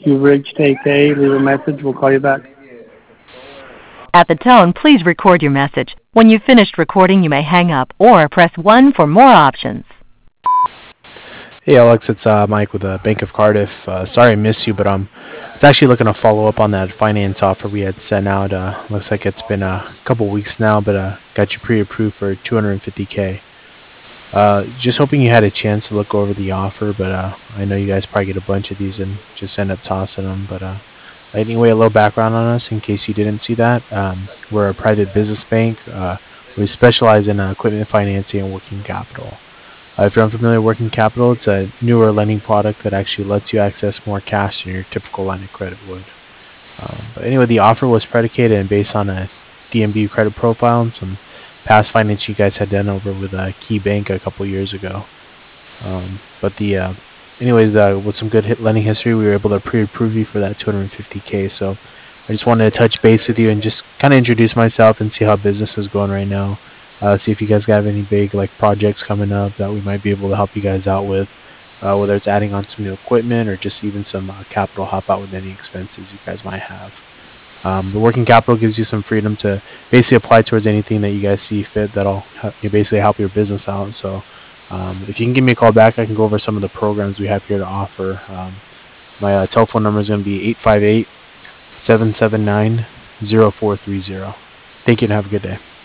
You've reached AK. Leave a message. We'll call you back. At the tone, please record your message. When you've finished recording, you may hang up or press 1 for more options. Hey Alex, it's Mike with Bank of Cardiff. Sorry I missed you, but it's actually looking to follow up on that finance offer we had sent out. Looks like it's been a couple weeks now, but got you pre-approved for 250K. Just hoping you had a chance to look over the offer, but I know you guys probably get a bunch of these and just end up tossing them. But anyway, a little background on us in case you didn't see that. We're a private business bank. We specialize in equipment financing and working capital. If you're unfamiliar with working capital, it's a newer lending product that actually lets you access more cash than your typical line of credit would. But anyway, the offer was predicated and based on a DNB credit profile and some past finance you guys had done over with Key Bank a couple years ago. With some good lending history, we were able to pre-approve you for that 250K. So I just wanted to touch base with you and just kind of introduce myself and see how business is going right now. See if you guys have any big projects coming up that we might be able to help you guys out with, whether it's adding on some new equipment or just even some capital help out with any expenses you guys might have. The working capital gives you some freedom to basically apply towards anything that you guys see fit that'll basically help your business out. So if you can give me a call back, I can go over some of the programs we have here to offer. My telephone number is going to be 858-779-0430. Thank you and have a good day.